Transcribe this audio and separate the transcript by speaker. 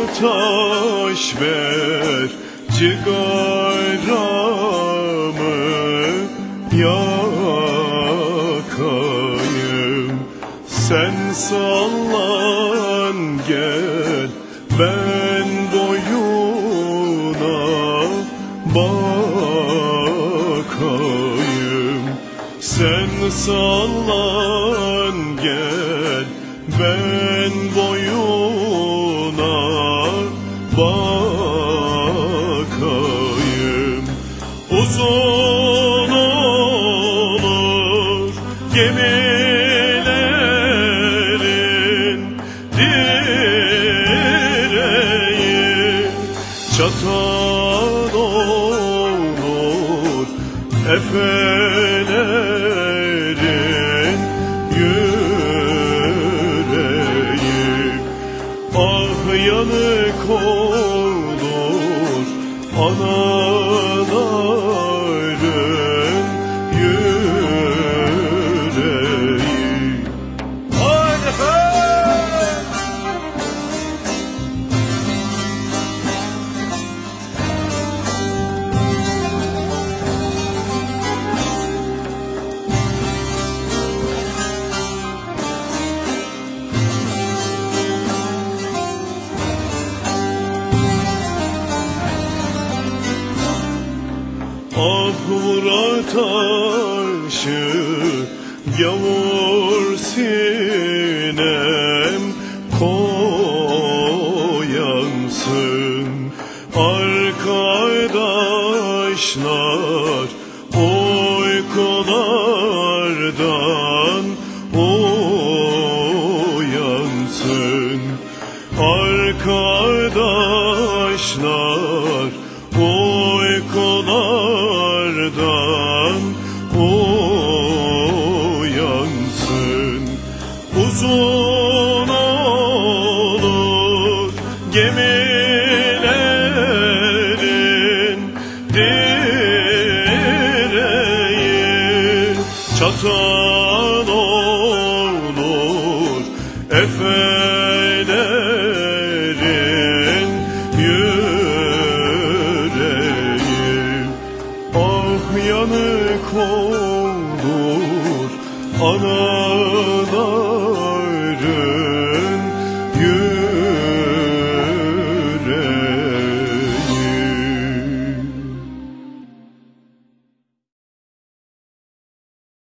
Speaker 1: ateş ver, cigaramı yakayım. Sen sallan gel, ben boyuna bakayım. Sen sallan gel, ben boyuna bakayım. Uzun olur gemilerin direği, çatan olur efelerin yüreği. Ah yanık olur anaların yüreği. Haydi ah vur ataşı gavur sinem koyansın. Arkadaşlar uykulardan uyansın. Arkadaşlar uykulardan uyansın. Uzun olur gemilerin direği, çatan olur efelerin yüreği. Ah yanık olur analar